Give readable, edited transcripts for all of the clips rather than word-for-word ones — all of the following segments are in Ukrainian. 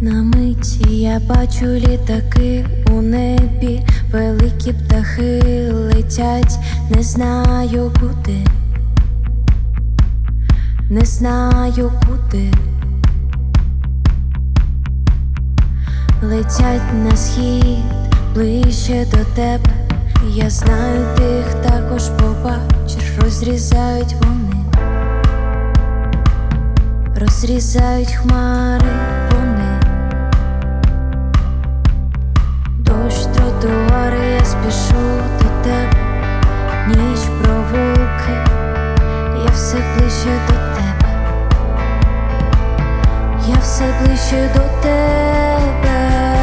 На миті я бачу літаки у небі, великі птахи летять, не знаю куди, не знаю куди. Летять на схід, ближче до тебе. Я знаю, ти їх також побачиш. Розрізають вони, розрізають хмари вони. Дощ, тротуари, я спішу до тебе. Ніч, провулки, я все ближче до тебе. Я все ближче до тебе.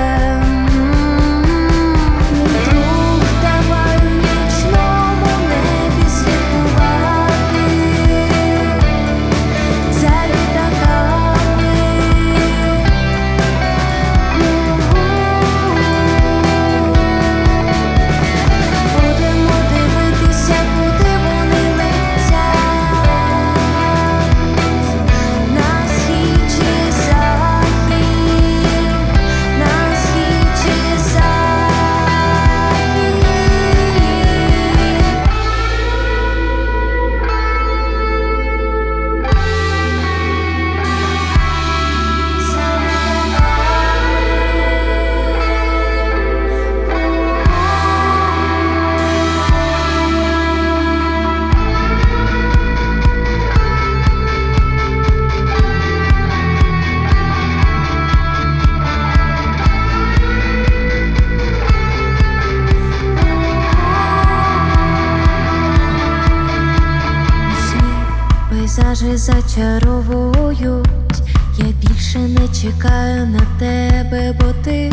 Пейзажі зачаровують, я більше не чекаю на тебе, бо ти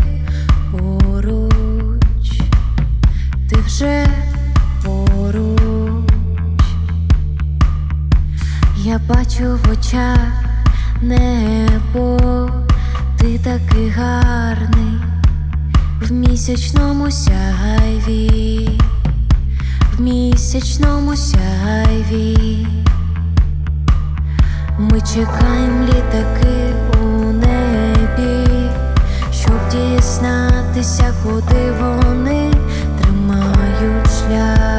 поруч, ти вже поруч. Я бачу в очах небо, ти такий гарний в місячному сяйві, в місячному сяйві. Ми чекаємо літаки у небі, щоб дізнатися, куди вони тримають шлях.